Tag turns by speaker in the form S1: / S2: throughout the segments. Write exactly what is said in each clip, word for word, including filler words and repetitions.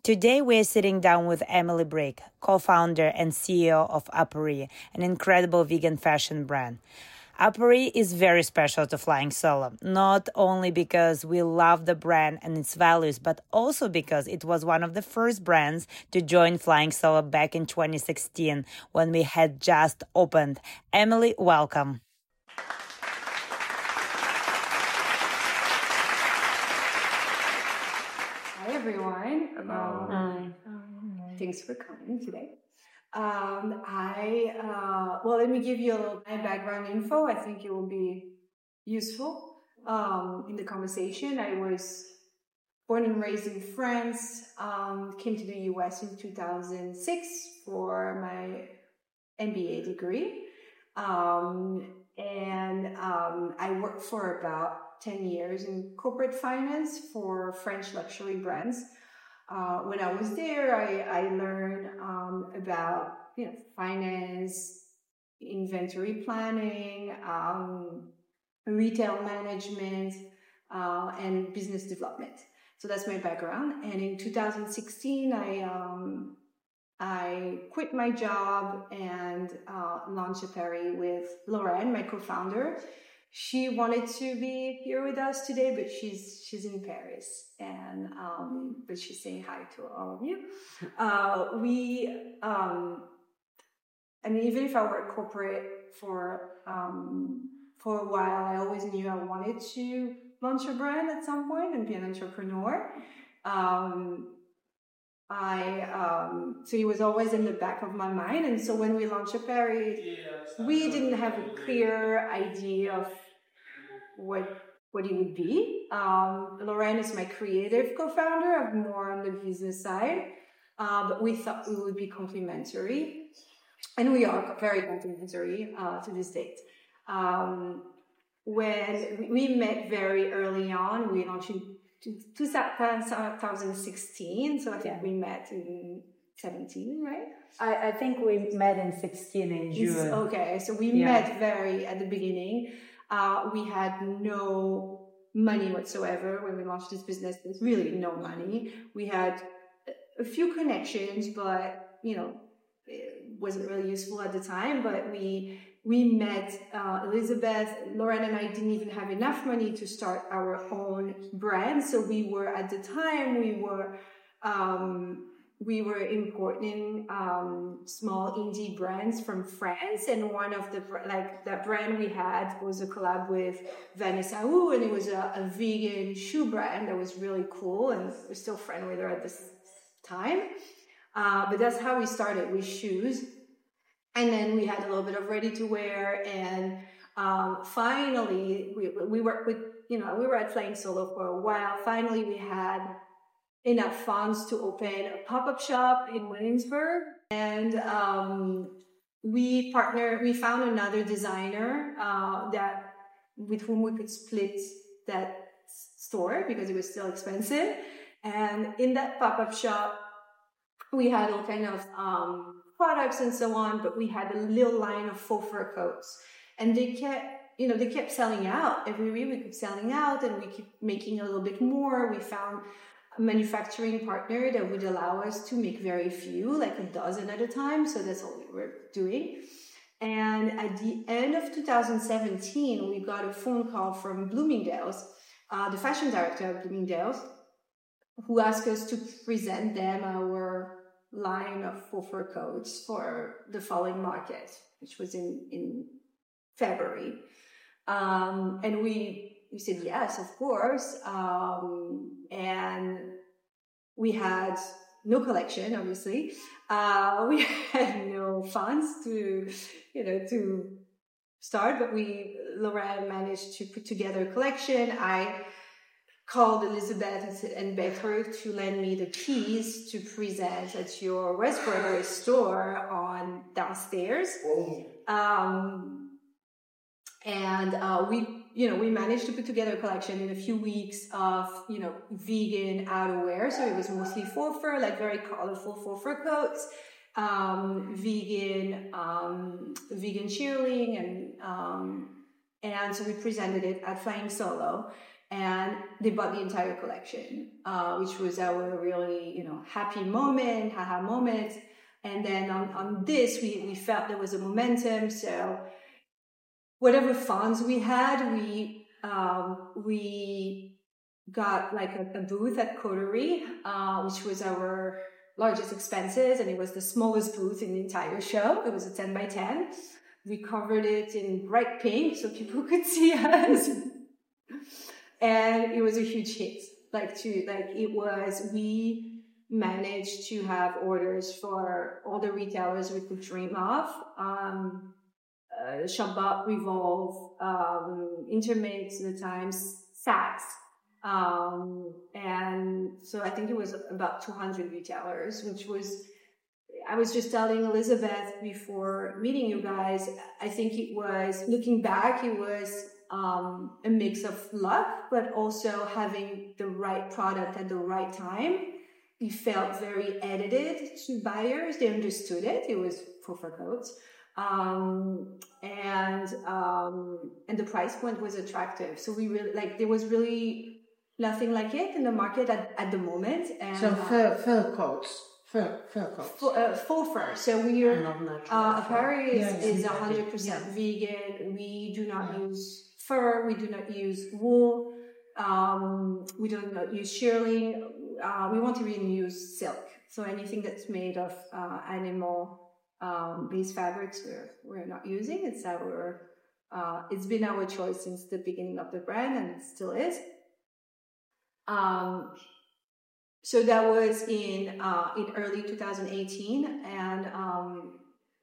S1: Today, we are sitting down with Emily Brake, co-founder and C E O of Appareil, an incredible vegan fashion brand. Appareil is very special to Flying Solo, not only because we love the brand and its values, but also because it was one of the first brands to join Flying Solo back in twenty sixteen when we had just opened. Emily, welcome.
S2: Hi, everyone. Um, um, thanks for coming today. Um, I, uh, well, let me give you a little my background info. I think it will be useful um, in the conversation. I was born and raised in France, um, came to the U S in two thousand six for my M B A degree. Um, and um, I worked for about ten years in corporate finance for French luxury brands. Uh, when I was there, I, I learned um, about you know finance, inventory planning, um, retail management, uh, and business development. So that's my background. And in two thousand sixteen, I um, I quit my job and uh, launched Appareil with Lorraine, my co-founder. She wanted to be here with us today, but she's she's in Paris, and um, but she's saying hi to all of you. Uh, we, um, I mean, even if I worked corporate for um, for a while, I always knew I wanted to launch a brand at some point and be an entrepreneur. Um, I um, so it was always in the back of my mind, and so when we launched Appareil, we didn't have a clear idea of what what it would be. Um, Lorraine is my creative co-founder. I'm more on the business side, uh, but we thought we would be complementary, and we are very complementary uh, to this date. Um, when we met very early on, we launched in two thousand sixteen, so I think yeah. we met in seventeen, right?
S1: I, I think we met in sixteen in June.
S2: It's, okay, so we yeah. met very at the beginning. Uh, we had no money whatsoever when we launched this business. There's really no money. We had a few connections, but you know, it wasn't really useful at the time. But we we met uh, Elizabeth. Lauren and I didn't even have enough money to start our own brand. So we were at the time we were um, we were importing um, small indie brands from France, and one of the like that brand we had was a collab with Vanessa Wu, and it was a, a vegan shoe brand that was really cool, and we're still friends with her at this time. Uh, but that's how we started with shoes. And then we had a little bit of ready to wear, and um, finally we we worked with you know we were at Flying Solo for a while. Finally, we had enough funds to open a pop-up shop in Williamsburg, and um, we partnered. We found another designer uh, that with whom we could split that store because it was still expensive. And in that pop-up shop, we had all kind of um, products and so on, but we had a little line of faux fur coats, and they kept, you know, they kept selling out. Every week we kept selling out, and we kept making a little bit more. We found a manufacturing partner that would allow us to make very few, like a dozen at a time. So that's all we were doing. And at the end of two thousand seventeen, we got a phone call from Bloomingdale's, uh, the fashion director of Bloomingdale's, who asked us to present them our line of faux fur coats for the following market, which was in, in February. Um, and we, we said, yes, of course. Um, and we had no collection, obviously. Uh, we had no funds to, you know, to start, but we, Lorraine managed to put together a collection. I called Elizabeth and begged her to lend me the keys to present at your West Broadway store on downstairs. Um, and uh, we, you know, we managed to put together a collection in a few weeks of, you know, vegan outerwear. So it was mostly faux fur, like very colorful faux fur coats, um, vegan, um, vegan shearling, and um, and so we presented it at Flying Solo. and they bought the entire collection, uh, which was our really, you know, happy moment, haha moment. And then on, on this, we, we felt there was a momentum. So whatever funds we had, we um, we got like a, a booth at Coterie, uh, which was our largest expenses, and it was the smallest booth in the entire show. It was a ten by ten. We covered it in bright pink so people could see us. And it was a huge hit. Like to like it was, we managed to have orders for all the retailers we could dream of. Um, uh, Shopbop, Revolve, um, Intermix, The Times, Saks. Um, and so I think it was about two hundred retailers, which was, I was just telling Elizabeth before meeting you guys, I think it was, looking back, it was um, a mix of luck, but also having the right product at the right time. It felt very edited to buyers. They understood it. It was for fur coats. Um, and, um, and the price point was attractive. So we really, like, there was really nothing like it in the market at, at the moment. And,
S3: so fur, fur coats. Fur, fur coats.
S2: Full, uh, full fur. So we are, uh, Apparel is,
S3: yeah,
S2: is one hundred percent yeah. vegan. We do not yeah. use fur. We do not use wool. Um, we do not use shearling. Uh, we want to even use silk. So anything that's made of uh, animal um, based fabrics, we're we're not using. It's our uh, it's been our choice since the beginning of the brand, and it still is. Um, so that was in uh, in early two thousand eighteen, and um,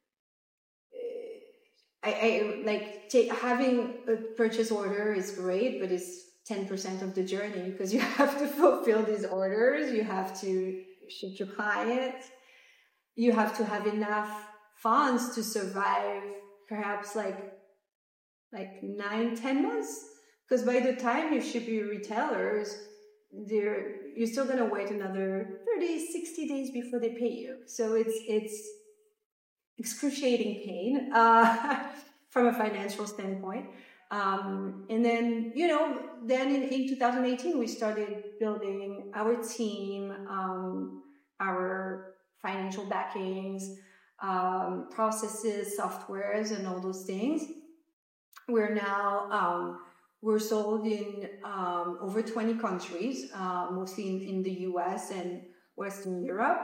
S2: I, I like take, having a purchase order is great, but it's ten percent of the journey, because you have to fulfill these orders, you have to ship your client, you have to have enough funds to survive perhaps like like nine, ten months. Because by the time you ship your retailers, they're you're still gonna wait another thirty, sixty days before they pay you. So it's it's excruciating pain uh, from a financial standpoint. Um, and then, you know, then in, in two thousand eighteen, we started building our team, um, our financial backings, um, processes, softwares, and all those things. We're now, um, we're sold in um, over twenty countries, uh, mostly in, in the U S and Western Europe.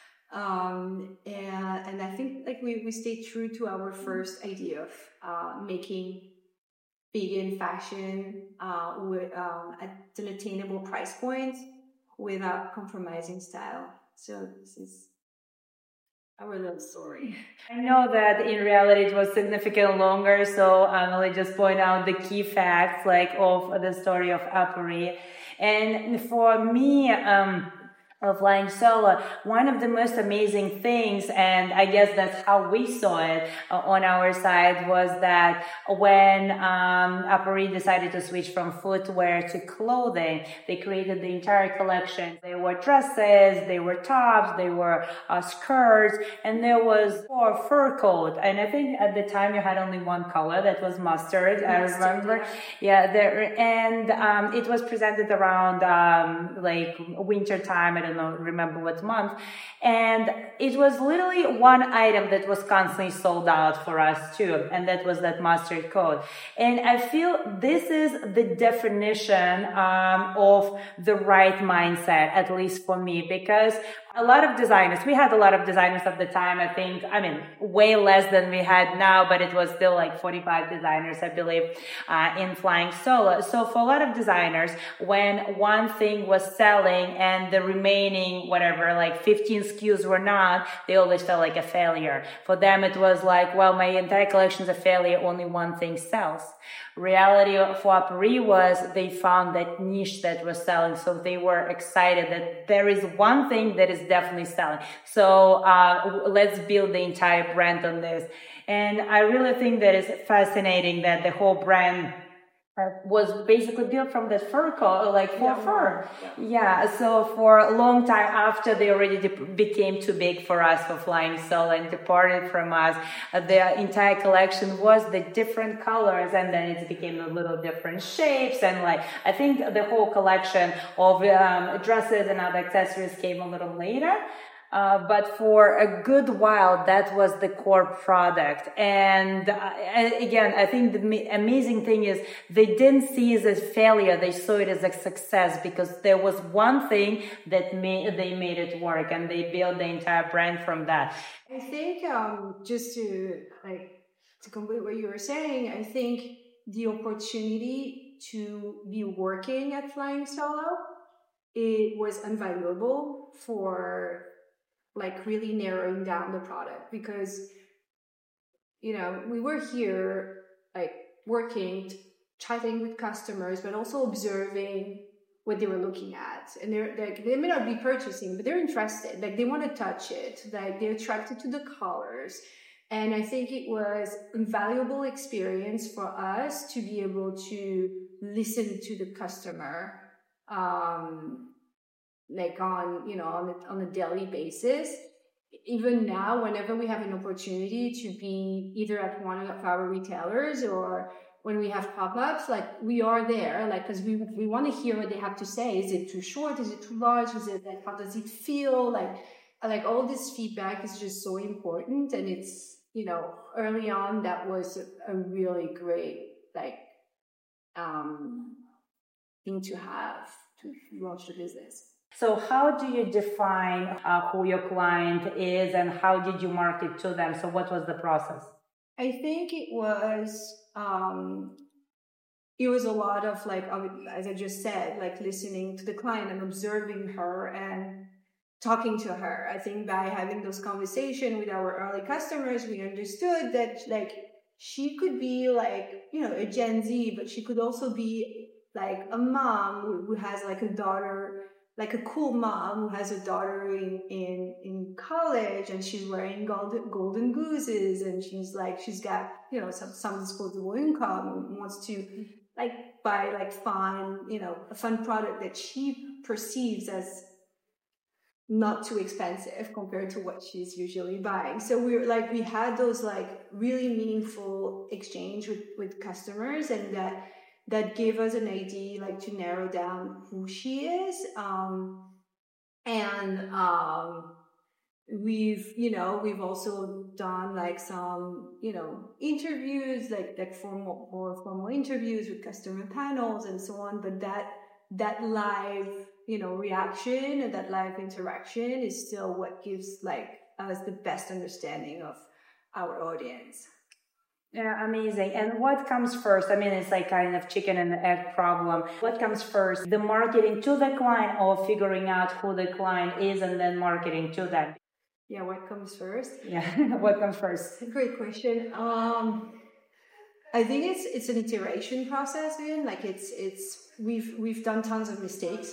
S2: Um, and, and I think like we, we stayed true to our first idea of uh, making vegan fashion uh, with, um, at an attainable price point without compromising style. So this is our little story.
S1: I know that in reality it was significantly longer, so um, I'll just point out the key facts like of the story of Apres. And for me, um, of Flying Solo, one of the most amazing things, and I guess that's how we saw it uh, on our side, was that when um, Apres decided to switch from footwear to clothing, they created the entire collection. They were dresses, they were tops, they were uh, skirts, and there was a fur coat. And I think at the time you had only one color, that was mustard, I mustard, remember. Yeah, yeah there, and um, it was presented around um, like winter time. I don't know, remember what month. And it was literally one item that was constantly sold out for us too. And that was that mustard coat. And I feel this is the definition um, of the right mindset, at least for me, because a lot of designers, we had a lot of designers at the time, I think, I mean, way less than we had now, but it was still like forty-five designers, I believe, uh, in Flying Solo. So for a lot of designers, when one thing was selling and the remaining, whatever, like fifteen S K Us were not, they always felt like a failure. For them, it was like, well, my entire collection is a failure, only one thing sells. Reality for Apres was they found that niche that was selling, so they were excited that there is one thing that is definitely selling. So uh, let's build the entire brand on this. And I really think that it's fascinating that the whole brand was basically built from that fur coat, like for
S2: Yeah,
S1: fur.
S2: yeah.
S1: Yeah. So for a long time after they already de- became too big for us for Flying Solo and departed from us, uh, the entire collection was the different colors, and then it became a little different shapes. And like, I think the whole collection of um, dresses and other accessories came a little later. Uh, but for a good while, that was the core product. And uh, again, I think the ma- amazing thing is they didn't see it as a failure. They saw it as a success because there was one thing that made, they made it work, and they built the entire brand from that.
S2: I think um, just to like to complete what you were saying, I think the opportunity to be working at Flying Solo, it was invaluable for like really narrowing down the product, because you know we were here like working, chatting with customers, but also observing what they were looking at, and they're like they may not be purchasing, but they're interested, like they want to touch it, like they're attracted to the colors. And I think it was a valuable experience for us to be able to listen to the customer um like on, you know, on a, on a daily basis. Even now, whenever we have an opportunity to be either at one of our retailers or when we have pop-ups, like we are there, like, cause we, we want to hear what they have to say. Is it too short? Is it too large? Is it like, how does it feel? Like, like all this feedback is just so important. And it's, you know, early on, that was a, a really great, like, um, thing to have to launch the business.
S1: So how do you define uh, who your client is, and how did you market to them? So what was the process?
S2: I think it was, um, it was a lot of like, as I just said, like listening to the client and observing her and talking to her. I think by having those conversations with our early customers, we understood that like she could be like, you know, a Gen Z, but she could also be like a mom who has like a daughter, like a cool mom who has a daughter in, in, in college, and she's wearing golden, golden gooses, and she's like, she's got, you know, some, some disposable income and wants to like buy like fun, you know, a fun product that she perceives as not too expensive compared to what she's usually buying. So we were like, we had those like really meaningful exchange with, with customers, and that that gave us an idea like to narrow down who she is. Um, and um, we've, you know, we've also done like some, you know, interviews, like, like formal, more formal interviews with customer panels and so on. But that, that live, you know, reaction and that live interaction is still what gives like us the best understanding of our audience.
S1: Yeah, amazing. And what comes first? I mean, it's like kind of chicken and egg problem. What comes first? The marketing to the client, or figuring out who the client is and then marketing to them?
S2: Yeah, what comes first?
S1: Yeah, what comes first?
S2: Great question. Um, I think it's it's an iteration process, man. Like it's it's we've we've done tons of mistakes,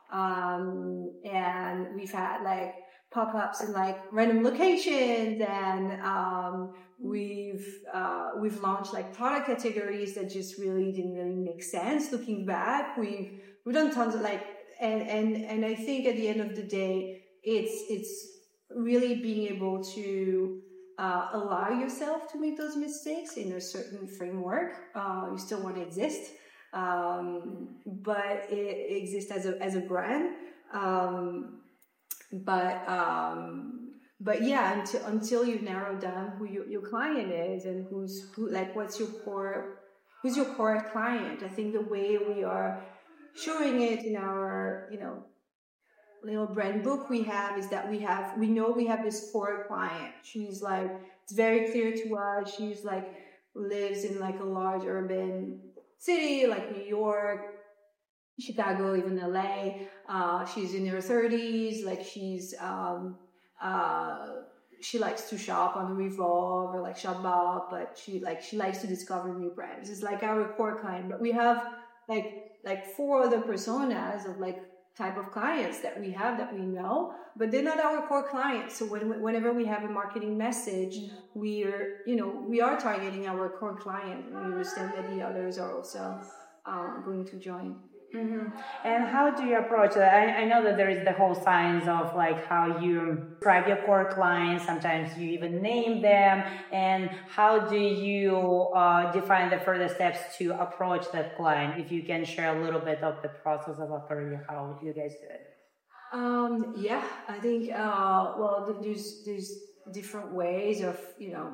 S2: um, and we've had like pop-ups in like random locations, and um, we've uh, we've launched like product categories that just really didn't really make sense. Looking back, we've we've done tons of like, and and and I think at the end of the day, it's it's really being able to uh, allow yourself to make those mistakes in a certain framework. Uh, you still want to exist, um, but it exists as a as a brand. Um, but um, but yeah, until until you've narrowed down who your, your client is and who's who, like what's your core, who's your core client. I think the way we are showing it in our, you know, little brand book we have is that we have, we know we have this core client. She's like, it's very clear to us. She's like, lives in like a large urban city like New York, Chicago, even L A. Uh, she's in her thirties. Like she's, um, uh, she likes to shop on Revolve or like Shopbop, but she like, she likes to discover new brands. It's like our core client, but we have like, like four other personas of like type of clients that we have that we know, but they're not our core clients. So when, whenever we have a marketing message, we are, you know, we are targeting our core client, and we understand that the others are also uh, going to join.
S1: Mm-hmm. And how do you approach that? I, I know that there is the whole science of like how you describe your core clients. Sometimes you even name them. And how do you uh, define the further steps to approach that client? If you can share a little bit of the process of Apparia, how you guys do it.
S2: Um, yeah, I think uh, well, there's there's different ways of you know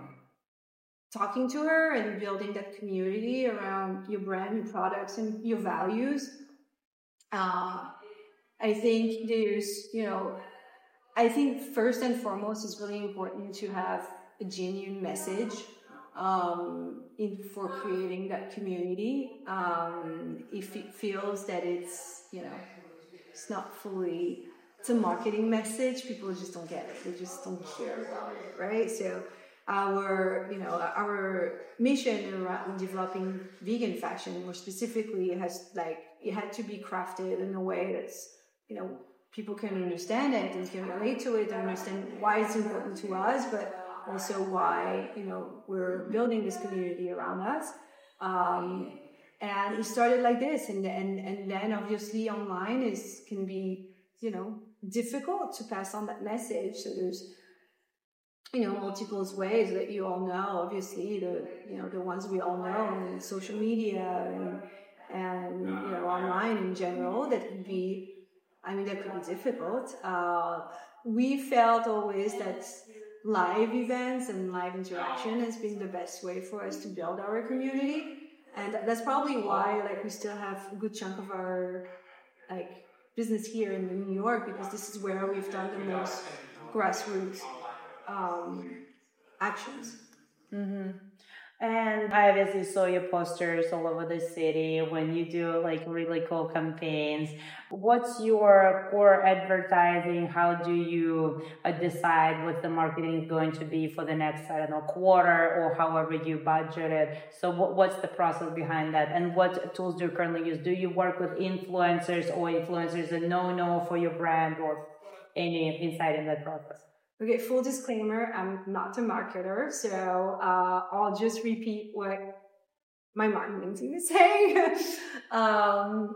S2: talking to her and building that community around your brand, your products, and your values. Uh, I think there's, you know, I think first and foremost, it's really important to have a genuine message um, in, for creating that community. Um, if it feels that it's, you know, it's not fully, it's a marketing message, people just don't get it. They just don't care about it, right? So our, you know, our mission around developing vegan fashion more specifically has like, it had to be crafted in a way that's, you know, people can understand it and can relate to it and understand why it's important to us, but also why, you know, we're building this community around us. Um, and it started like this. And, and, and then obviously online is, can be, you know, difficult to pass on that message. So there's, you know, multiple ways that you all know, obviously the, you know, the ones we all know, and social media and, and, you know, online in general, that could be, I mean, that could be difficult. Uh, we felt always that live events and live interaction has been the best way for us to build our community. And that's probably why, like, we still have a good chunk of our, like, business here in New York, because this is where we've done the most grassroots um, actions.
S1: Mm-hmm. And I obviously saw your posters all over the city when you do like really cool campaigns. What's your core advertising? How do you uh, decide what the marketing is going to be for the next, I don't know, quarter or however you budget it? So what, what's the process behind that? And what tools do you currently use? Do you work with influencers, or influencers a no-no for your brand, or any insight in that process?
S2: Okay, full disclaimer, I'm not a marketer, so uh, I'll just repeat what my marketing team is saying. um,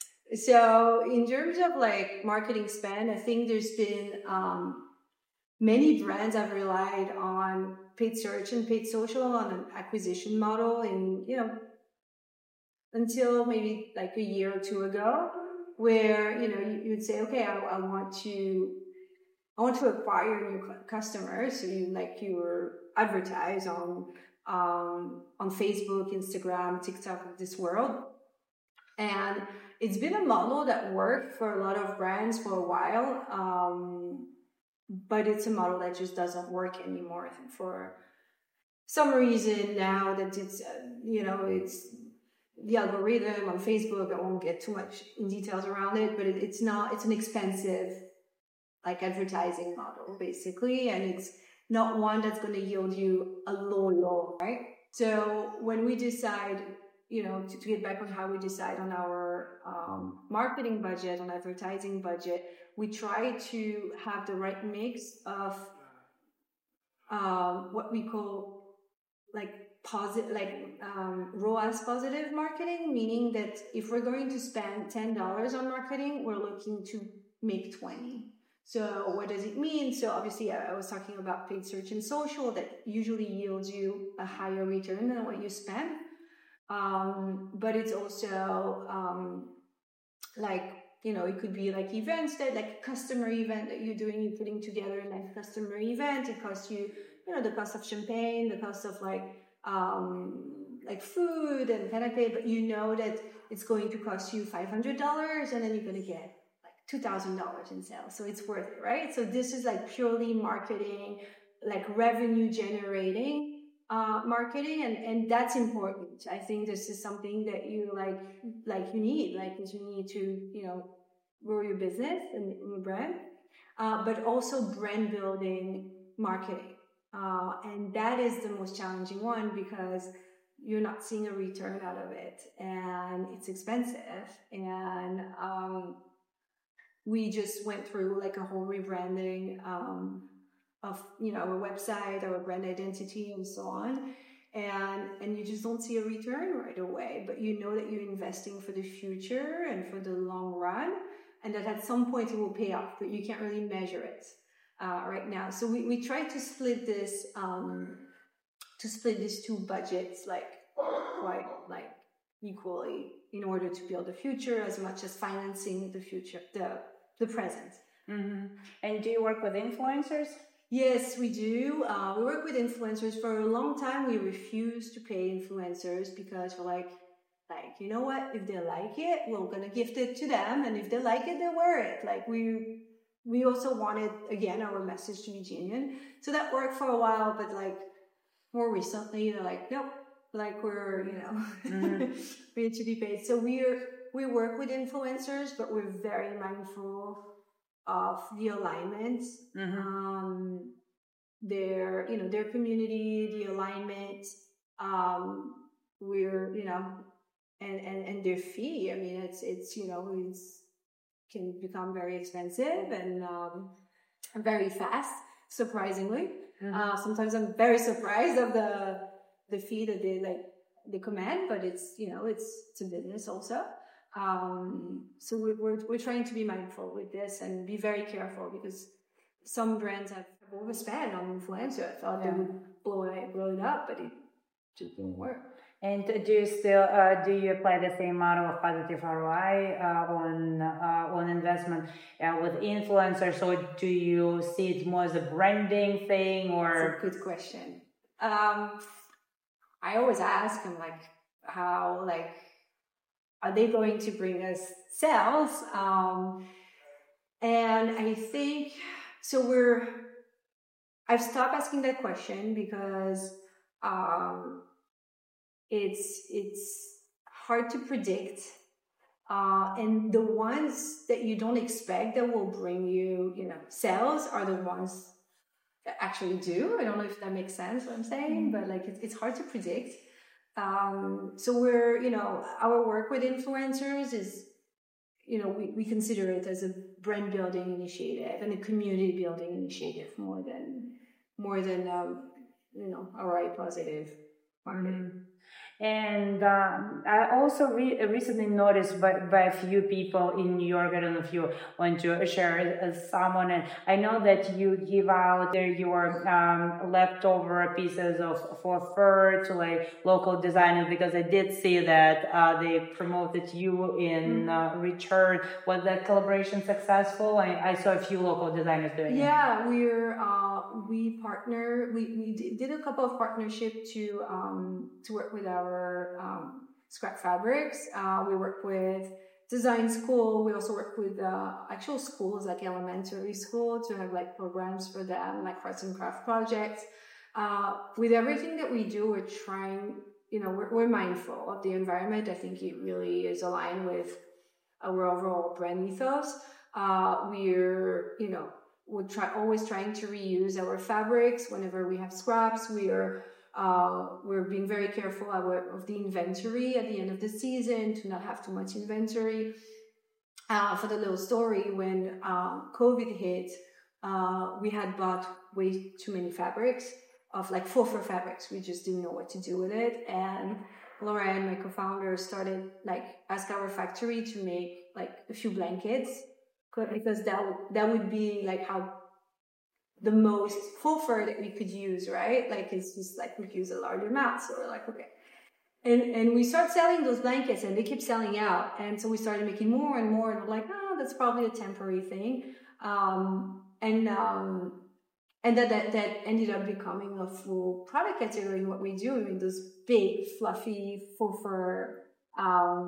S2: so in terms of like marketing spend, I think there's been um, many brands have relied on paid search and paid social on an acquisition model in, you know, until maybe like a year or two ago, where, you know, you, you would say, okay, I, I want to I want to acquire new customers. So you like you advertise on um, on Facebook, Instagram, TikTok, this world, and it's been a model that worked for a lot of brands for a while, um, but it's a model that just doesn't work anymore for some reason. Now that it's uh, you know it's the algorithm on Facebook. I won't get too much in details around it, but it, it's not. It's an expensive, like, advertising model, basically, and it's not one that's going to yield you a low, right? So when we decide, you know, to, to get back on how we decide on our um, marketing budget, on advertising budget, we try to have the right mix of um, what we call like positive, like um, R O A S positive marketing, meaning that if we're going to spend ten dollars on marketing, we're looking to make twenty. So what does it mean? So obviously I was talking about paid search and social that usually yields you a higher return than what you spend. Um, but it's also um, like, you know, it could be like events that like customer event that you're doing, you're putting together like a customer event. It costs you, you know, the cost of champagne, the cost of like, um, like food and canapé, but you know that it's going to cost you five hundred dollars and then you're going to get two thousand dollars in sales. So it's worth it, right? So this is like purely marketing, like revenue generating uh, marketing. And, and that's important. I think this is something that you like, like you need, like you need to, you know, grow your business and your brand, uh, but also brand building marketing. Uh, and that is the most challenging one because you're not seeing a return out of it and it's expensive. And, um, we just went through like a whole rebranding um, of, you know, our website, our brand identity, and so on. and and you just don't see a return right away, but you know that you're investing for the future and for the long run, and that at some point it will pay off, but you can't really measure it uh, right now. So we, we try to split this um, to split these two budgets like quite like equally in order to build the future as much as financing the future, the the present.
S1: Mm-hmm. And do you work with influencers?
S2: Yes, we do. Uh, we work with influencers. For a long time, we refused to pay influencers because we're like, like, you know what? If they like it, we're going to gift it to them. And if they like it, they wear it. Like we, we also wanted, again, our message to be genuine. So that worked for a while, but like more recently, they're like, nope, like we're, you know, mm-hmm. we need to be paid. So we're, we work with influencers, but we're very mindful of the alignment, mm-hmm. um, their, you know, their community, the alignment, um, we're, you know, and, and, and their fee. I mean, it's, it's, you know, it's can become very expensive and, um, very fast, surprisingly. Mm-hmm. Uh, sometimes I'm very surprised of the, the fee that they like, they command, but it's, you know, it's, it's a business also. Um, so we're, we're, we're trying to be mindful with this and be very careful because some brands have overspent on influencer. I thought yeah. they would blow it, blow it up, but it just didn't work.
S1: And do you still, uh, do you apply the same model of positive R O I uh, on, uh, on investment uh, with influencers, or do you see it more as a branding thing or?
S2: That's a good question. Um, I always ask them like how, like, are they going to bring us sales? Um, and I think, so we're, I've stopped asking that question because um, it's it's hard to predict. Uh, and the ones that you don't expect that will bring you, you know, sales are the ones that actually do. I don't know if that makes sense what I'm saying, but like it's, it's hard to predict. Um, so we're, you know, our work with influencers is, you know, we, we consider it as a brand building initiative and a community building initiative more than, more than, um, you know, R O I positive marketing.
S1: Mm-hmm. And um, I also re- recently noticed by, by a few people in New York, I don't know if you want to share uh, someone, and I know that you give out your um, leftover pieces of for fur to like local designers, because I did see that uh, they promoted you in uh, return. Was that collaboration successful? I, I saw a few local designers doing
S2: yeah,
S1: it.
S2: Yeah, we're uh, we partner. We we did a couple of partnership to um, to work with our. Um, scrap fabrics. Uh, we work with design school. We also work with uh, actual schools like elementary school to have like programs for them, like arts and craft projects. Uh, with everything that we do, we're trying, you know, we're, we're mindful of the environment. I think it really is aligned with our overall brand ethos. Uh, we're, you know, we're try, always trying to reuse our fabrics whenever we have scraps. We are Uh, we're being very careful of the inventory at the end of the season to not have too much inventory. Uh, for the little story, when uh, COVID hit, uh, we had bought way too many fabrics of like faux fur fabrics. We just didn't know what to do with it. And Lauren, my co-founder, started like ask our factory to make like a few blankets because that would, that would be like how the most faux fur that we could use, right? Like it's just like we use a large amount. So we're like, okay. And and we start selling those blankets and they keep selling out. And so we started making more and more and we're like, oh, that's probably a temporary thing. Um, and um, and that, that that ended up becoming a full product category in what we do. I mean, those big, fluffy, faux fur, um,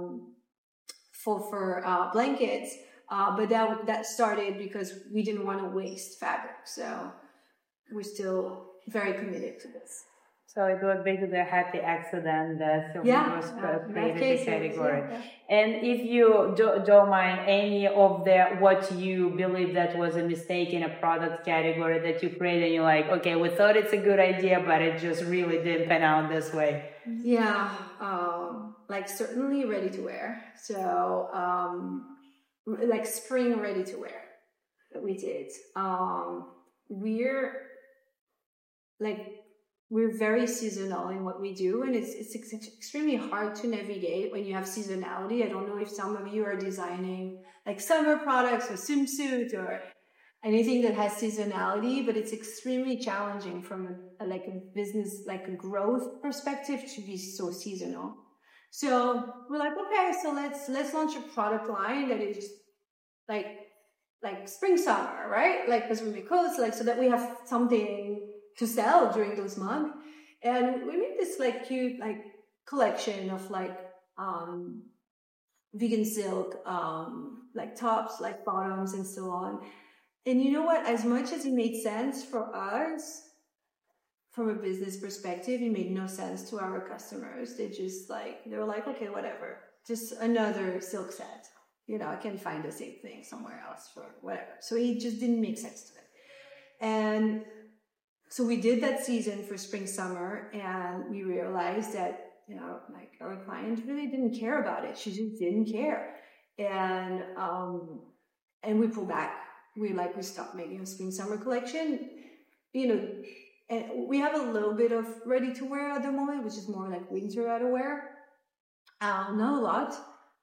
S2: faux fur uh, blankets. Uh, but that that started because we didn't want to waste fabric. So we're still very committed to this.
S1: So it was basically a happy accident that
S2: yeah,
S1: was
S2: uh,
S1: created
S2: case,
S1: the category.
S2: Yeah, yeah.
S1: And if you do, don't mind any of the what you believe that was a mistake in a product category that you created, and you're like, okay, we thought it's a good idea, but it just really didn't pan out this way.
S2: Yeah, um, like certainly ready to wear. So. Um, like spring ready to wear that we did. Um, we're like we're very seasonal in what we do, and it's it's ex- extremely hard to navigate when you have seasonality. I don't know if some of you are designing like summer products or swimsuit or anything that has seasonality, but it's extremely challenging from a, a, like a business, like a growth perspective to be so seasonal. So we're like, okay, so let's let's launch a product line that is like like spring summer, right? Like because we make clothes, like so that we have something to sell during those months. And we made this like cute like collection of like um vegan silk, um like tops, like bottoms, and so on. And you know what? As much as it made sense for us from a business perspective, it made no sense to our customers. They just like, they were like, okay, whatever. Just another silk set. You know, I can find the same thing somewhere else for whatever. So it just didn't make sense to them. And so we did that season for spring, summer, and we realized that, you know, like our client really didn't care about it. She just didn't care. And, um, and we pulled back. We like, we stopped making a spring, summer collection, you know, and we have a little bit of ready to wear at the moment, which is more like winter outerwear. Uh, not a lot.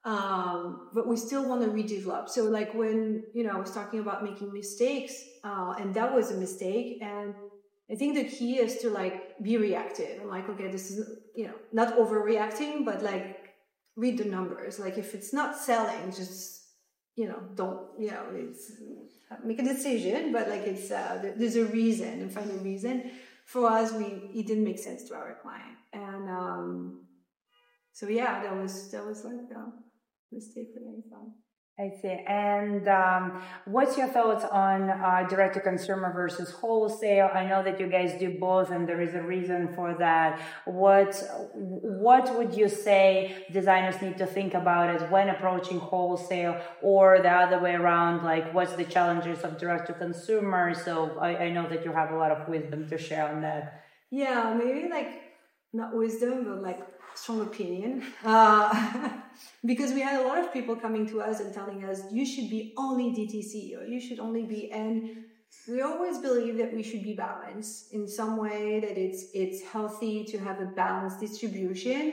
S2: Um, but we still want to redevelop. So like when, you know, I was talking about making mistakes, uh, and that was a mistake. And I think the key is to like be reactive. I'm like, okay, this is, you know, not overreacting, but like read the numbers. Like if it's not selling, just, you know, don't, you know, it's make a decision, but like it's, uh, there's a reason, and find a reason. For us, we, it didn't make sense to our client. And, um, so yeah, that was, that was like a mistake that I found.
S1: I see. And um, what's your thoughts on uh, direct-to-consumer versus wholesale? I know that you guys do both, and there is a reason for that. What what would you say designers need to think about it when approaching wholesale, or the other way around? Like, what's the challenges of direct-to-consumer? So I, I know that you have a lot of wisdom to share on that.
S2: Yeah, maybe like not wisdom, but like strong opinion. Uh, because we had a lot of people coming to us and telling us, you should be only D T C, or you should only be, and we always believe that we should be balanced in some way, that it's it's healthy to have a balanced distribution.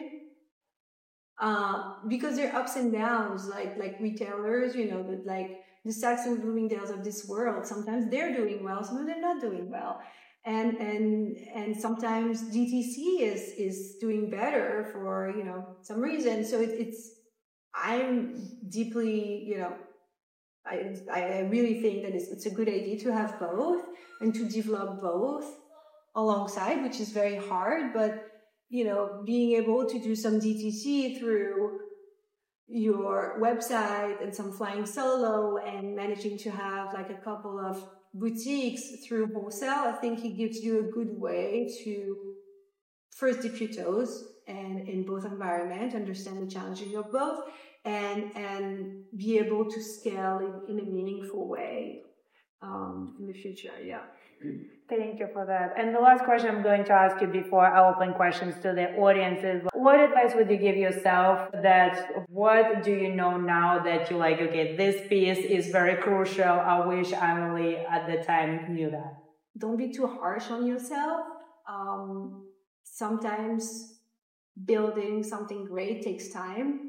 S2: Uh, because there are ups and downs, like like retailers, you know, that like the Saks and Bloomingdale's of this world, sometimes they're doing well, sometimes they're not doing well. And and and sometimes D T C is is doing better for, you know, some reason. So it, it's I'm deeply, you know, I I really think that it's it's a good idea to have both and to develop both alongside, which is very hard. But you know, being able to do some D T C through your website and some flying solo, and managing to have like a couple of boutiques through wholesale, I think it gives you a good way to first dip your toes and in both environments, understand the challenges of both, and and be able to scale in, in a meaningful way um, in the future. Yeah.
S1: Thank you for that. And the last question I'm going to ask you before I open questions to the audience is, what advice would you give yourself? That what do you know now that you're like, okay, this piece is very crucial. I wish Emily at the time knew that.
S2: Don't be too harsh on yourself. Um, sometimes building something great takes time.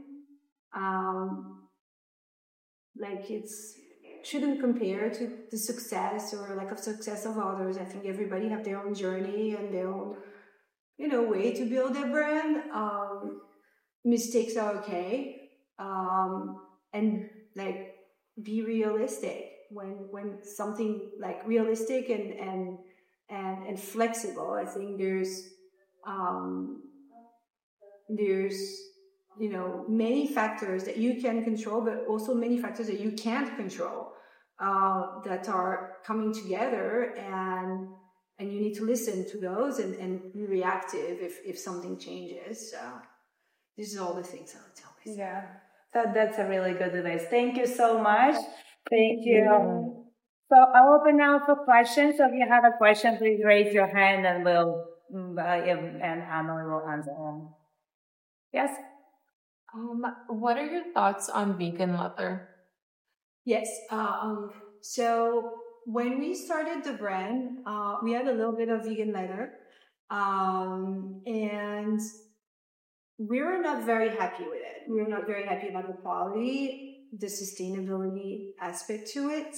S2: Um, like it's shouldn't compare to the success or lack of success of others. I think everybody have their own journey and their own, you know, way to build their brand. Um, mistakes are okay. Um, and like, be realistic when, when something like realistic and, and, and, and flexible. I think there's, um, there's, you know, many factors that you can control, but also many factors that you can't control, uh, that are coming together, and and you need to listen to those and, and be reactive if, if something changes. So these are all the things I would tell myself.
S1: Yeah, that, that's a really good advice. Thank you so much. Thank you. So I'll open now for questions. So if you have a question, please raise your hand and we'll, uh, and Emily will answer them. Yes?
S4: Um, what are your thoughts on vegan leather?
S2: Yes. Um, so when we started the brand, uh, we had a little bit of vegan leather. Um, and we're not very happy with it. We're not very happy about the quality, the sustainability aspect to it,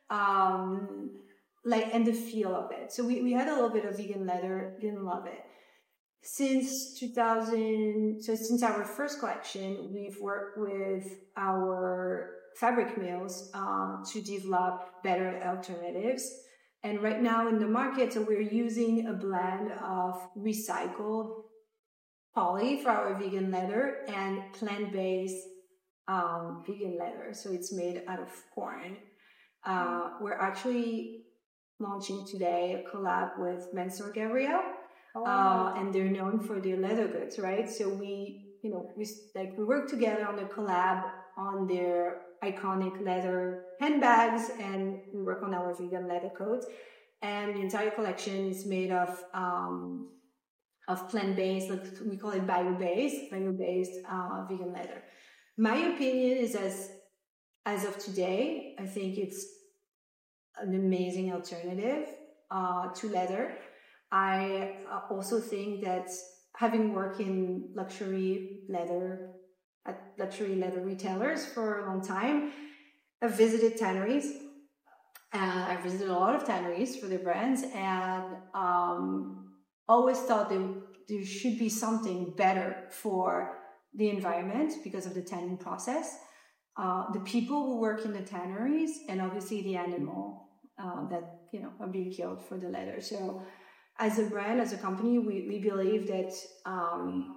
S2: um, like, and the feel of it. So we, we had a little bit of vegan leather, didn't love it. Since two thousand, so since our first collection, we've worked with our fabric mills uh, to develop better alternatives. And right now in the market, so we're using a blend of recycled poly for our vegan leather and plant-based um, vegan leather. So it's made out of corn. Uh, we're actually launching today a collab with Mensor Gabriel. Oh. Uh, and they're known for their leather goods, right? So we, you know, we like we work together on a collab on their iconic leather handbags, and we work on our vegan leather coats. And the entire collection is made of um, of plant-based, like we call it bio-based, bio-based uh, vegan leather. My opinion is, as as of today, I think it's an amazing alternative uh, to leather. I also think that having worked in luxury leather, at luxury leather retailers for a long time, I've visited tanneries. Uh, I've visited a lot of tanneries for their brands, and um, always thought there, there should be something better for the environment because of the tanning process, uh, the people who work in the tanneries, and obviously the animal uh, that, you know, are being killed for the leather. So as a brand, as a company, we, we believe that um,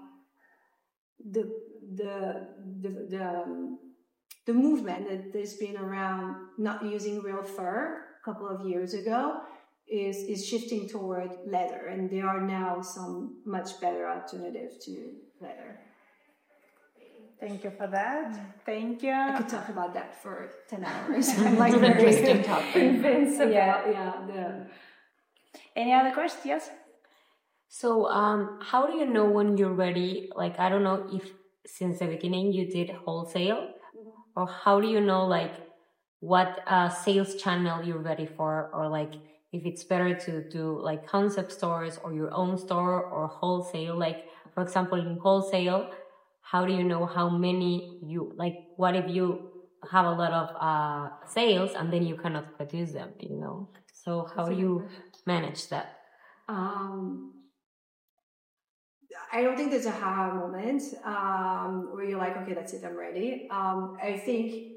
S2: the the the the, um, the movement that there's been around not using real fur a couple of years ago is is shifting toward leather, and there are now some much better alternatives to leather.
S1: Thank you for that. Thank you.
S2: I could talk about that for ten hours. I'm like very interesting topic. Convinced about yeah, yeah the.
S1: Any other questions?
S5: So, um, how do you know when you're ready? Like, I don't know if since the beginning you did wholesale, or how do you know, like, what uh, sales channel you're ready for, or like if it's better to do like concept stores or your own store or wholesale? Like, for example, in wholesale, how do you know how many you, like, what if you have a lot of uh, sales and then you cannot produce them, you know? So how do you manage that?
S2: Um, I don't think there's a aha moment um, where you're like, okay, that's it, I'm ready. Um, I think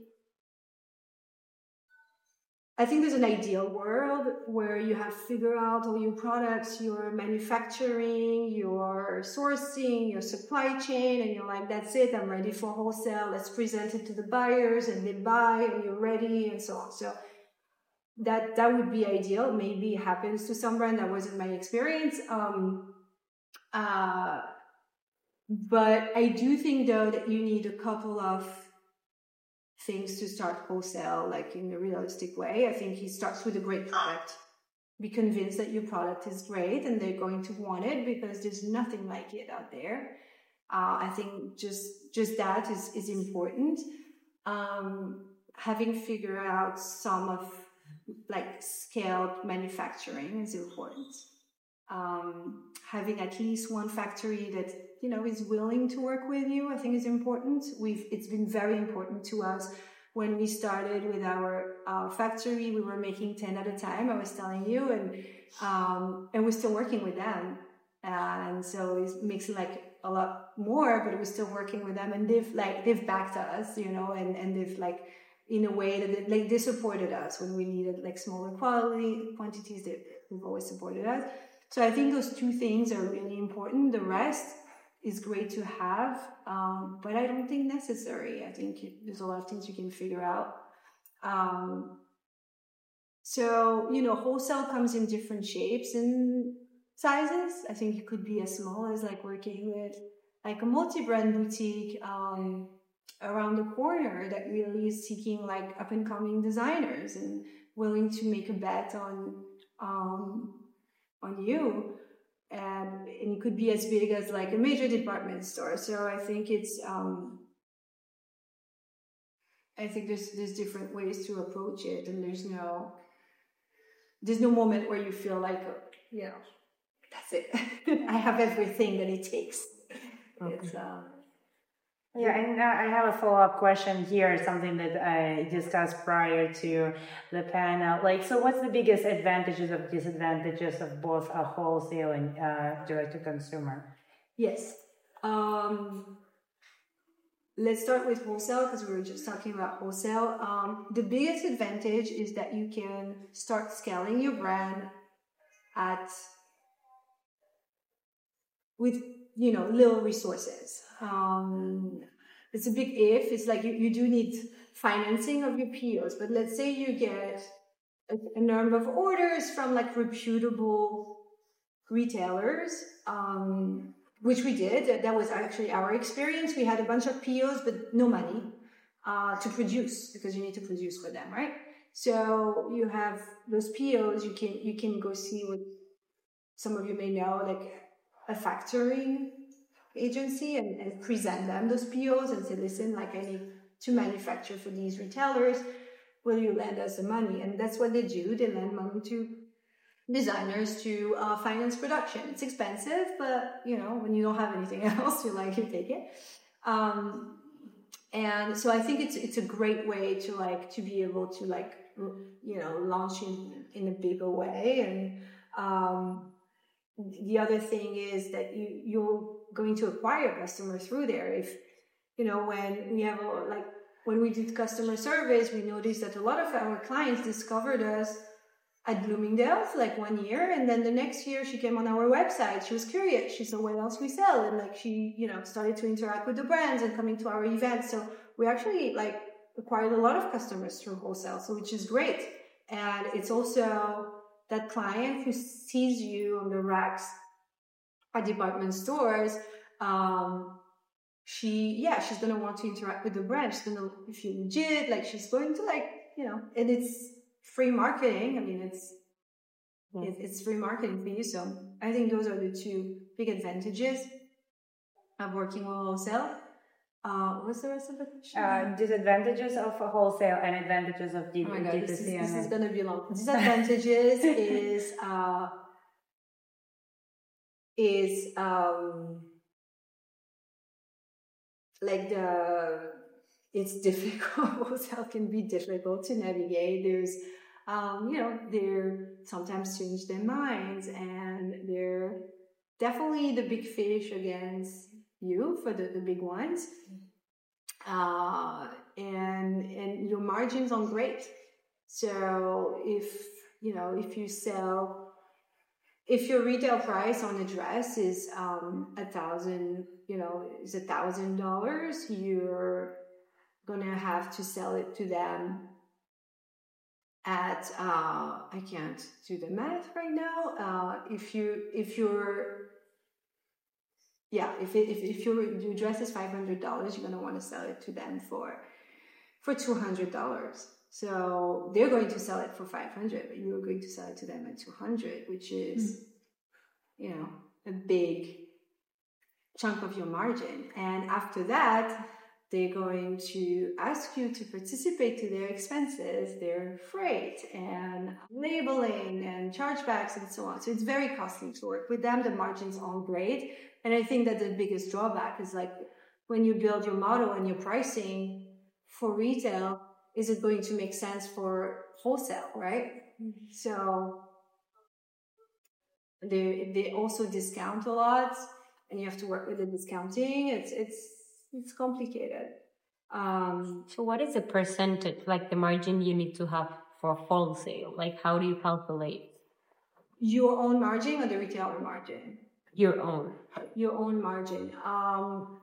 S2: I think there's an ideal world where you have figured out all your products, your manufacturing, your sourcing, your supply chain, and you're like, that's it, I'm ready for wholesale. Let's present it to the buyers, and they buy, and you're ready, and so on. So that that would be ideal. Maybe it happens to some brand. That wasn't my experience. Um, uh, but I do think, though, that you need a couple of things to start wholesale, like in a realistic way. I think he starts with a great product. Be convinced that your product is great and they're going to want it because there's nothing like it out there. Uh, I think just just that is, is important. Um, having figured out some of like scaled manufacturing is important. Um, having at least one factory that, you know, is willing to work with you, I think is important. We've, it's been very important to us. When we started with our uh, factory, we were making ten at a time, I was telling you, and, um, and we're still working with them. And so it makes it like a lot more, but we're still working with them, and they've like, they've backed us, you know, and, and they've like, in a way that they, like they supported us when we needed like smaller quality quantities. They, they've always supported us. So I think those two things are really important. The rest is great to have, um, but I don't think necessary. I think you, there's a lot of things you can figure out. Um, so, you know, wholesale comes in different shapes and sizes. I think it could be as small as like working with like a multi-brand boutique um, around the corner that really is seeking like up-and-coming designers and willing to make a bet on um, on you. And, and it could be as big as like a major department store. So I think it's, um, I think there's there's different ways to approach it, and there's no there's no moment where you feel like, you know, that's it. I have everything that it takes.
S1: Okay.
S2: It's, uh,
S1: Yeah, and uh, I have a follow-up question here, something that I discussed prior to the panel. Like, so what's the biggest advantages or disadvantages of both a wholesale and uh, direct-to-consumer?
S2: Yes. Um, let's start with wholesale because we were just talking about wholesale. Um, the biggest advantage is that you can start scaling your brand at with, you know, little resources. Um, it's a big if. It's like you, you do need financing of your P Os, but let's say you get a, a number of orders from like reputable retailers, um, which we did. That was actually our experience. We had a bunch of P Os, but no money uh, to produce because you need to produce for them, right? So you have those P Os. You can you can go see what some of you may know, like a factoring agency, and, and present them those P Os and say, listen, like I need to manufacture for these retailers. Will you lend us the money? And that's what they do. They lend money to designers to uh, finance production. It's expensive, but you know, when you don't have anything else, you like, you take it. Um, and so I think it's it's a great way to like to be able to like you know launch in in a bigger way. And um, the other thing is that you you're going to acquire customers through there. If you know when we have a, like when we did customer service, we noticed that a lot of our clients discovered us at Bloomingdale's like one year, and then the next year she came on our website. She was curious. She saw what else we sell, and like she, you know, started to interact with the brands and coming to our events. So we actually like acquired a lot of customers through wholesale, so which is great. And it's also that client who sees you on the racks at department stores. Um, she, yeah, she's gonna want to interact with the brand. She's gonna feel legit. Like she's going to like, you know, and it's free marketing. I mean, it's yeah. it, it's free marketing for you. So I think those are the two big advantages of working with wholesale. Uh, what's the rest of the question?
S1: Uh, disadvantages of a wholesale and advantages of D-
S2: oh my God,
S1: D two C.
S2: This is, this is going to be long. Disadvantages is uh, is um, like the it's difficult. Wholesale can be difficult to navigate. There's um, you know, they're sometimes change their minds, and they're definitely the big fish against you for the, the big ones. Uh, and and your margins aren't great. So if, you know, if you sell, if your retail price on a dress is um, a thousand, you know, is a thousand dollars, you're gonna have to sell it to them at uh, I can't do the math right now. Uh, if you if you're yeah if it, if if your your dress is five hundred dollars, you're gonna want to sell it to them for for two hundred dollars. So they're going to sell it for five hundred, but you're going to sell it to them at two hundred, which is mm-hmm. you know a big chunk of your margin. And after that, they're going to ask you to participate to their expenses, their freight and labeling and chargebacks and so on. So it's very costly to work with them. The margins aren't great. And I think that the biggest drawback is like when you build your model and your pricing for retail, is it going to make sense for wholesale, right? Mm-hmm. So they they also discount a lot, and you have to work with the discounting. It's it's It's complicated. Um,
S5: so what is the percentage, like the margin you need to have for wholesale? Like how do you calculate?
S2: Your own margin or the retailer margin?
S5: Your own.
S2: Your own margin. Um,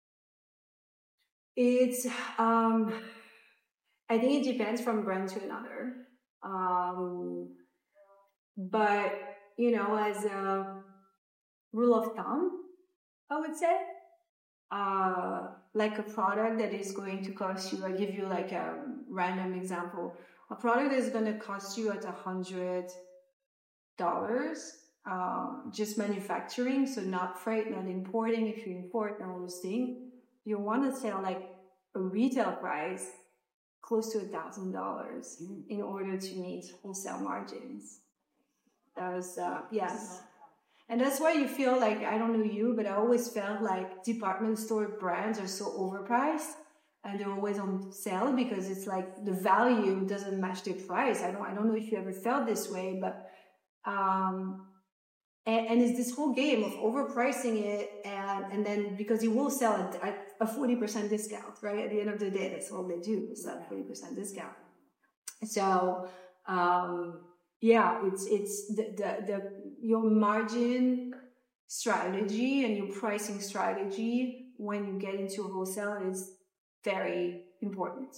S2: it's, um, I think it depends from brand to another. Um, but, you know, as a rule of thumb, I would say, Uh, like a product that is going to cost you, I'll give you like a random example. A product that is going to cost you at a hundred dollars, um, just manufacturing, so not freight, not importing. If you import and all those things, you want to sell like a retail price close to a thousand dollars in order to meet wholesale margins. That was, uh, yes. And that's why you feel like, I don't know you, but I always felt like department store brands are so overpriced and they're always on sale because it's like the value doesn't match the price. I don't, I don't know if you ever felt this way, but, um, and, and it's this whole game of overpricing it and, and then because you will sell it at a forty percent discount, right? At the end of the day, that's all they do is that forty percent discount. So, um, yeah, it's, it's the, the, the, your margin strategy and your pricing strategy when you get into wholesale is very important.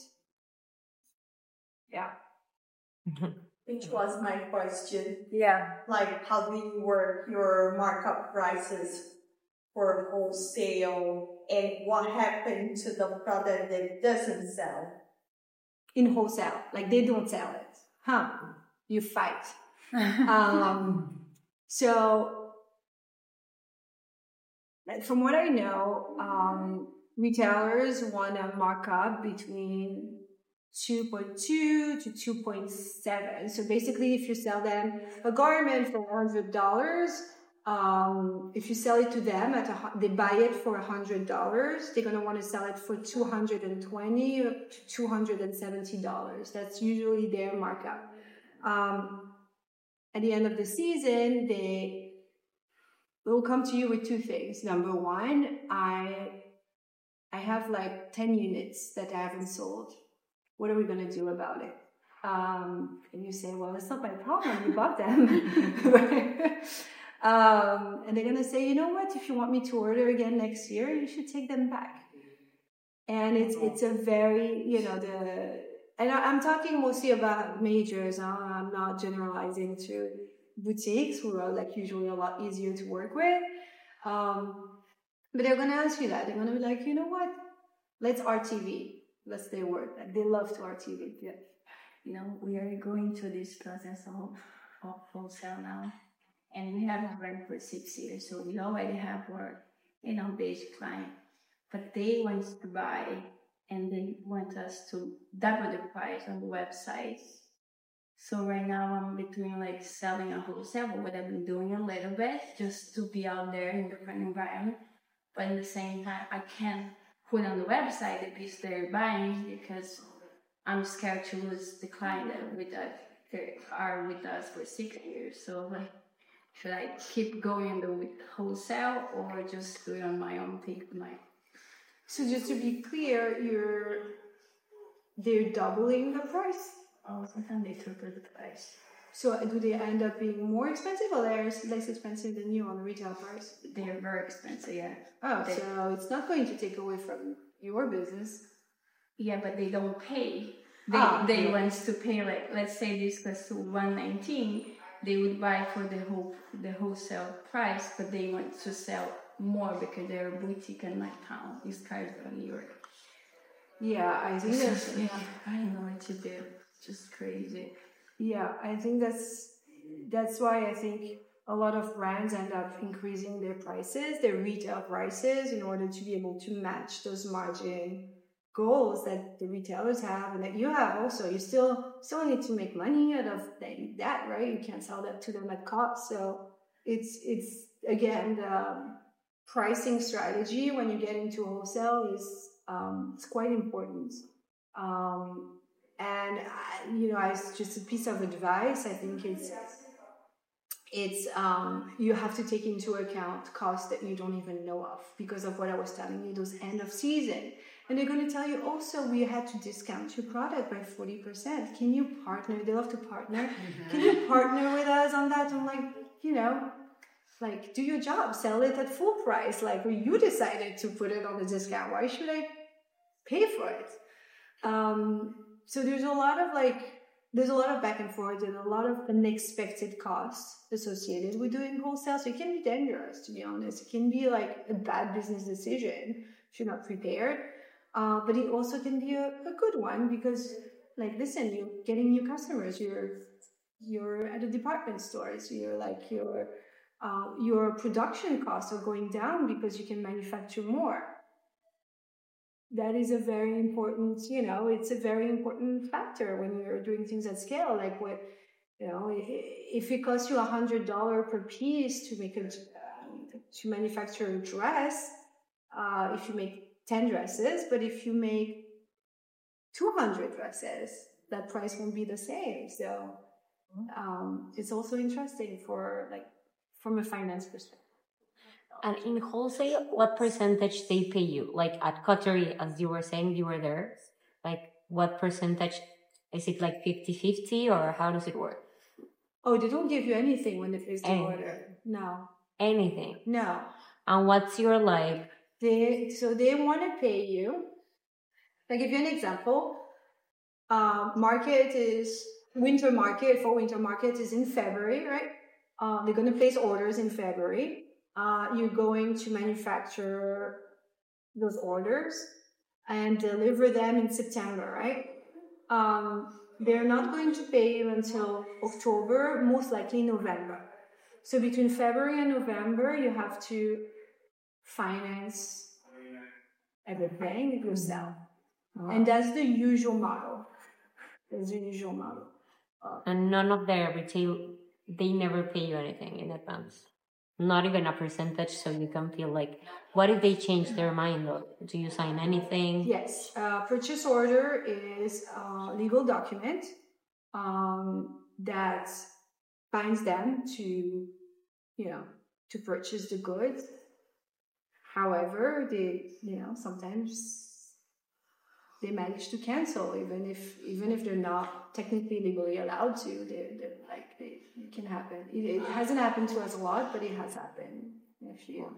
S2: Yeah.
S6: Which was my question.
S2: Yeah.
S6: Like, how do you work your markup prices for wholesale and what happened to the product that doesn't sell?
S2: In wholesale, like they don't sell it. Huh. You fight. um, so, from what I know, um, retailers want a markup between two point two to two point seven. So basically, if you sell them a garment for one hundred dollars, um, if you sell it to them, at a, they buy it for one hundred dollars, they're going to want to sell it for two hundred twenty dollars to two hundred seventy dollars. That's usually their markup. Um, at the end of the season, they will come to you with two things. Number one, I I have like ten units that I haven't sold. What are we going to do about it? Um, and you say, well, it's not my problem. You bought them. um, and they're going to say, you know what? If you want me to order again next year, you should take them back. And it's it's a very, you know, the... And I'm talking mostly about majors. Huh? I'm not generalizing to boutiques who are like usually a lot easier to work with. Um, but they're going to ask you that. They're going to be like, you know what? Let's R T V. That's their word. Like they love to R T V. Yeah.
S7: You know, we are going through this process of, of wholesale now. And we have a brand for six years. So we already have our, you know, basic client. But they want to buy and they want us to double the price on the website. So right now I'm between like selling a wholesale, what I've been doing a little bit just to be out there in the different environment. But at the same time, I can't put on the website the piece they're buying because I'm scared to lose the client that with us, they are with us for six years. So like, should I keep going the with wholesale or just do it on my own? Take my
S2: So just to be clear, you're they're doubling the price.
S7: Oh, sometimes they triple the price.
S2: So do they end up being more expensive or they're less expensive than you on the retail price?
S7: They're very expensive, yeah.
S2: Oh,
S7: they,
S2: so it's not going to take away from your business.
S7: Yeah, but they don't pay. They
S2: ah,
S7: they
S2: yeah.
S7: want to pay like, let's say this costs one nineteen. They would buy for the whole the wholesale price, but they want to sell more because they're a boutique in my town, East Carson, New York.
S2: Yeah, I think that's
S7: yeah. I don't know what to do. Just crazy.
S2: Yeah, I think that's that's why I think a lot of brands end up increasing their prices, their retail prices, in order to be able to match those margin goals that the retailers have and that you have also. You still still need to make money out of that, right? You can't sell that to them at cost. So it's it's again the pricing strategy when you get into wholesale is um, it's quite important. Um, And, I, you know, as just a piece of advice, I think it's, it's um, you have to take into account costs that you don't even know of because of what I was telling you, those end of season. And they're going to tell you also, we had to discount your product by forty percent. Can you partner? They love to partner. Mm-hmm. Can you partner with us on that? I'm like, you know, like, do your job, sell it at full price. Like, well, you decided to put it on a discount. Why should I pay for it? Um, So there's a lot of like, there's a lot of back and forth and a lot of unexpected costs associated with doing wholesale. So it can be dangerous, to be honest. It can be like a bad business decision if you're not prepared. Uh, but it also can be a, a good one because, like, listen, you're getting new customers. You're you're at a department store, so you're like your uh, your production costs are going down because you can manufacture more. That is a very important, you know, it's a very important factor when you're doing things at scale. Like what, You know, if it costs you a hundred dollar per piece to make a to manufacture a dress, uh, if you make ten dresses, but if you make two hundred dresses, that price won't be the same. So um, it's also interesting for like from a finance perspective.
S5: And in wholesale, what percentage they pay you? Like at Coterie, as you were saying, you were there. Like what percentage? Is it like fifty-fifty or how does it work?
S2: Oh, they don't give you anything when they place the
S5: Anything.
S2: order. No.
S5: Anything.
S2: No.
S5: And what's your like?
S2: They so they want to pay you. I'll give you an example. Uh, market is winter market for winter market is in February, right? Uh, they're going to place orders in February. Uh, you're going to manufacture those orders and deliver them in September, right? Um, they're not going to pay you until October, most likely November. So between February and November, you have to finance everything yourself. Wow. And that's the usual model. That's the usual model. Uh,
S5: and none of their retail, they never pay you anything in advance. Not even a percentage, so you can feel like, what if they change their mind? Though? Do you sign anything?
S2: Yes. Uh, purchase order is a legal document um, that binds them to, you know, to purchase the goods. However, they, you know, sometimes they manage to cancel, even if even if they're not technically legally allowed to. They're, they're like they, it can happen. It, it hasn't happened to us a lot, but it has happened. If you,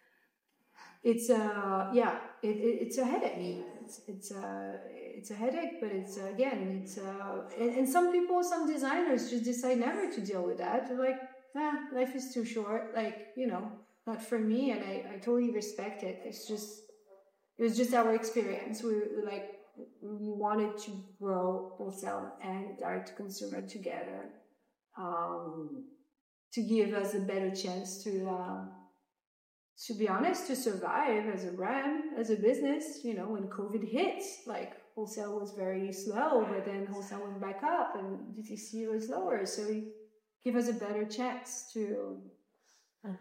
S2: it's a yeah, it, it, it's a headache. It's it's a it's a headache, but it's uh, again it's uh, and, and some people, some designers just decide never to deal with that. They're like, ah, life is too short. Like you know, not for me, and I, I totally respect it. It's just. It was just our experience. We, we like we wanted to grow wholesale and direct to consumer together, um, to give us a better chance to, uh, to be honest, to survive as a brand, as a business. You know, when COVID hit, like wholesale was very slow, but then wholesale went back up, and D T C was lower. So it gave us a better chance to. Uh,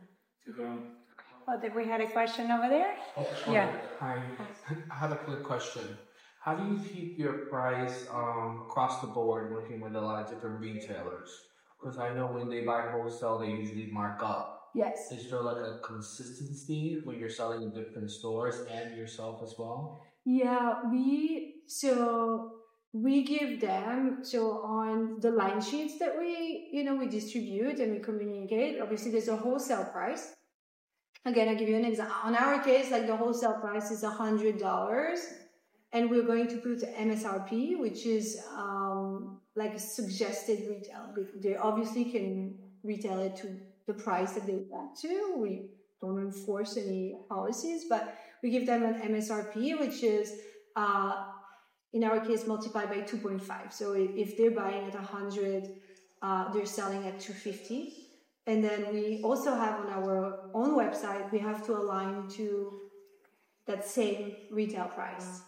S1: Oh, did we had a question over there?
S8: Oh,
S1: yeah.
S8: Hi. I had a quick question. How do you keep your price um, across the board working with a lot of different retailers? Because I know when they buy wholesale, they usually mark up.
S2: Yes.
S8: Is there like a consistency when you're selling in different stores and yourself as well?
S2: Yeah, we, so we give them, so on the line sheets that we, you know, we distribute and we communicate, obviously there's a wholesale price. Again, I'll give you an example. On our case, like the wholesale price is one hundred dollars, and we're going to put M S R P, which is um, like a suggested retail. They obviously can retail it to the price that they want to. We don't enforce any policies, but we give them an M S R P, which is, uh, in our case, multiplied by two point five. So if they're buying at one hundred, uh, they're selling at two hundred fifty. And then we also have on our own website, we have to align to that same retail price,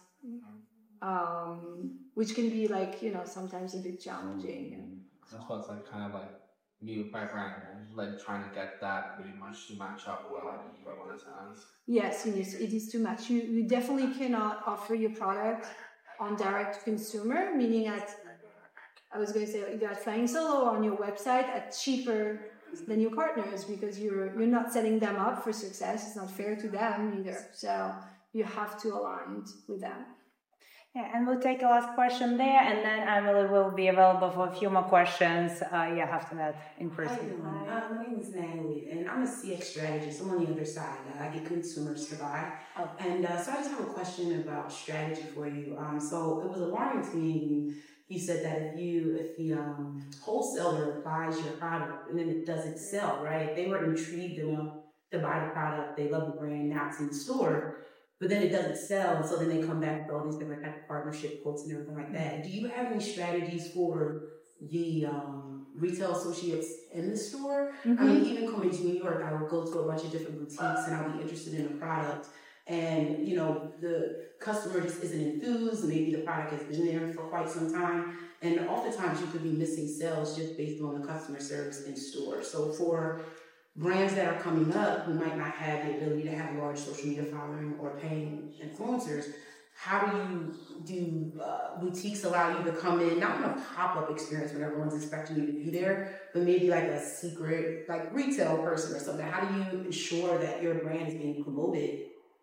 S2: um, which can be like, you know, sometimes a bit challenging. And
S8: that's what's like kind of like new background, like trying to get that pretty much to match up well for what it sounds.
S2: Yes, it is, it is too much. You, you definitely cannot offer your product on direct to consumer, meaning at, I was going to say either at Flying Solo or on your website at cheaper than your partners, because you're you're not setting them up for success. It's not fair to them either. So you have to align with them.
S1: Yeah, and we'll take a last question there, and then Emily will be available for a few more questions. Uh, yeah, after that in person.
S9: Hi, uh, my name is Natalie, and I'm a C X strategist. I'm on the other side. Uh, I get consumers to buy. Oh. And uh, so I just have a question about strategy for you. Um, so it was alarming to me. You said that if you, if the um, wholesaler buys your product and then it doesn't sell, right? They were intrigued enough to buy the product. They love the brand. Now it's in the store, but then it doesn't sell. And so then they come back with all these different type of partnership quotes and everything like that. Do you have any strategies for the um, retail associates in the store? Mm-hmm. I mean, even coming to New York, I will go to a bunch of different boutiques and I'll be interested in a product. and, you know, the customer just isn't enthused, maybe the product has been there for quite some time, and oftentimes you could be missing sales just based on the customer service in store. So for brands that are coming up who might not have the ability to have a large social media following or paying influencers, how do you do uh, boutiques allow you to come in, not in a pop-up experience when everyone's expecting you to be there, but maybe like a secret, like retail person or something? How do you ensure that your brand is being promoted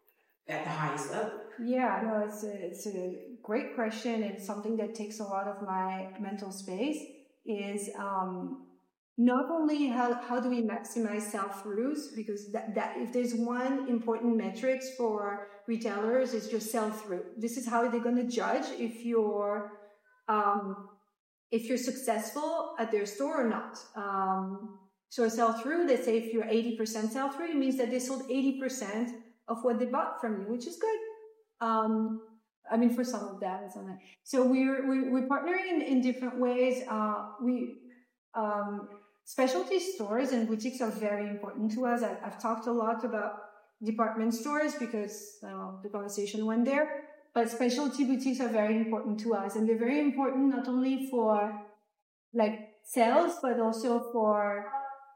S9: at the highest level?
S2: Yeah, no, it's a, it's a great question. It's something that takes a lot of my mental space is um, not only how, how do we maximize sell-throughs, because that, that if there's one important metrics for retailers, it's just sell-through. This is how they're going to judge if you're um, if you're successful at their store or not. Um, so a sell-through, let's say if you're eighty percent sell-through, it means that they sold eighty percent of what they bought from you, which is good. Um, I mean, for some of that, something. So we're we're, we're partnering in, in different ways. Uh, we um, specialty stores and boutiques are very important to us. I, I've talked a lot about department stores because uh, the conversation went there. But specialty boutiques are very important to us, and they're very important not only for like sales, but also for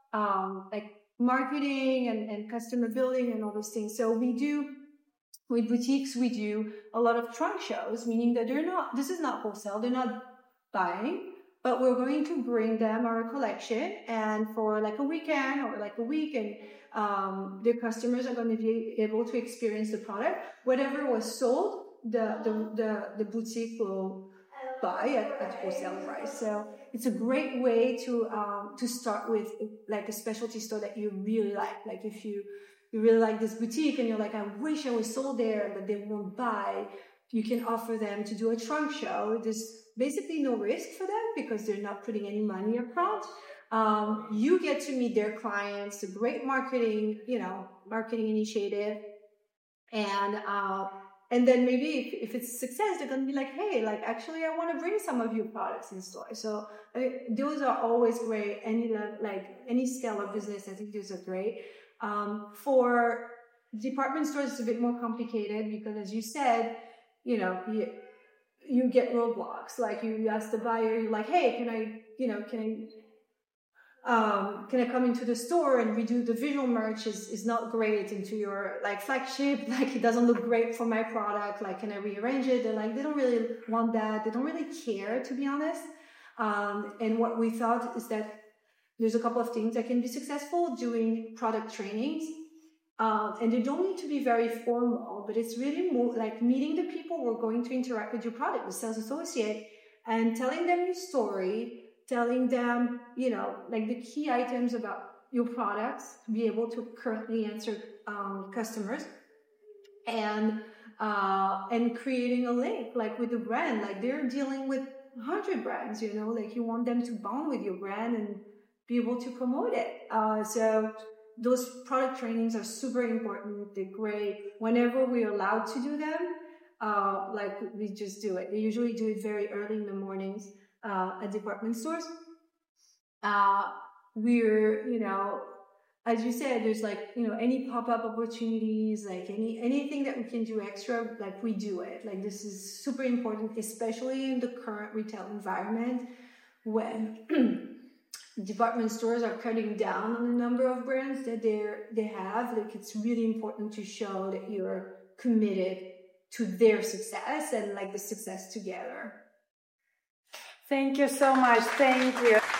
S2: um, like marketing and, and customer building and all those things. So we do. With boutiques, we do a lot of trunk shows, meaning that they're not, this is not wholesale, they're not buying, but we're going to bring them our collection, and for like a weekend or like a week, and um, their customers are going to be able to experience the product. Whatever was sold, the, the, the, the boutique will buy at, at wholesale price. So it's a great way to, um, to start with like a specialty store that you really like. Like if you, you really like this boutique and you're like, I wish I was sold there, but they won't buy, you can offer them to do a trunk show. There's basically no risk for them because they're not putting any money up front. Um, you get to meet their clients, a great marketing, you know, marketing initiative. And, uh, and then maybe if, if it's success, they're going to be like, hey, like, actually, I want to bring some of your products in store. So uh, those are always great. Any, like, any scale of business, I think those are great. Um, for department stores, it's a bit more complicated because, as you said, you know, you, you get roadblocks. Like you, you ask the buyer, you're like, hey, can I, you know, can I, um, can I come into the store and redo the visual merch is, is not great into your like flagship. Like it doesn't look great for my product. Like, can I rearrange it? They're like, they don't really want that. They don't really care, to be honest. Um, and what we thought is that there's a couple of things that can be successful doing product trainings. Um, and they don't need to be very formal, but it's really more like meeting the people who are going to interact with your product, the sales associate, and telling them your story, telling them, you know, like the key items about your products to be able to currently answer um, customers, and uh, and creating a link like with the brand. Like they're dealing with one hundred brands, you know, like you want them to bond with your brand and be able to promote it. Uh, so those product trainings are super important. They're great. Whenever we're allowed to do them, uh, like we just do it. They usually do it very early in the mornings uh, at department stores. Uh, we're, you know, as you said, there's like, you know, any pop-up opportunities, like any anything that we can do extra, like we do it. Like this is super important, especially in the current retail environment when department stores are cutting down on the number of brands that they're, they have. Like it's really important to show that you're committed to their success and like the success together.
S1: Thank you so much. Thank you.